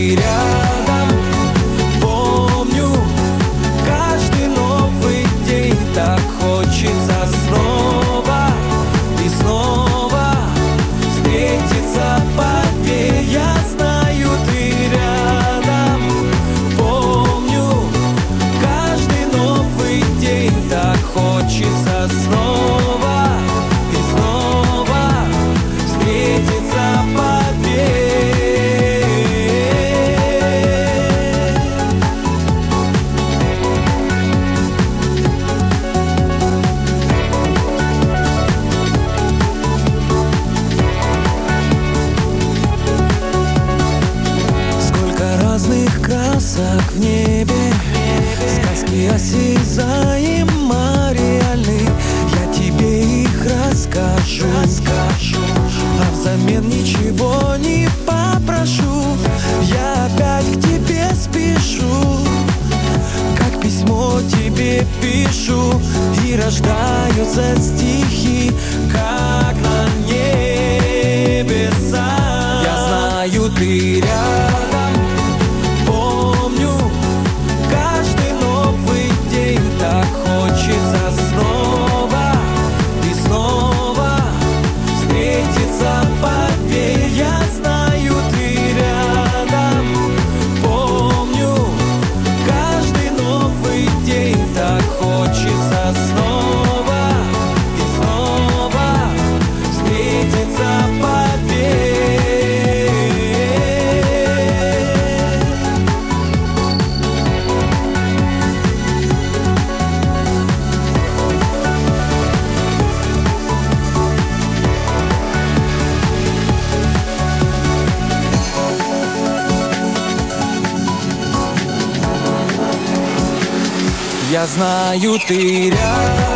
ты рядом. Помню каждый новый день, так хочется снова и снова встретиться. Поверь, я знаю, ты рядом. Помню каждый новый день, так хочется снова и снова встретиться. Поверь. Сколько разных красок в небе, сказки осязаем, а реальны. Я тебе их расскажу, а взамен ничего не попрошу. Я опять к тебе спешу, как письмо тебе пишу, и рождаются стихи, как на небеса. Я знаю, ты рядом. Помню каждый новый день, так хочется снова и снова встретиться. Поверь, я знаю, ты рядом. Помню каждый новый день, так хочется снова и снова встретиться. Поверь. Я знаю, ты рядом.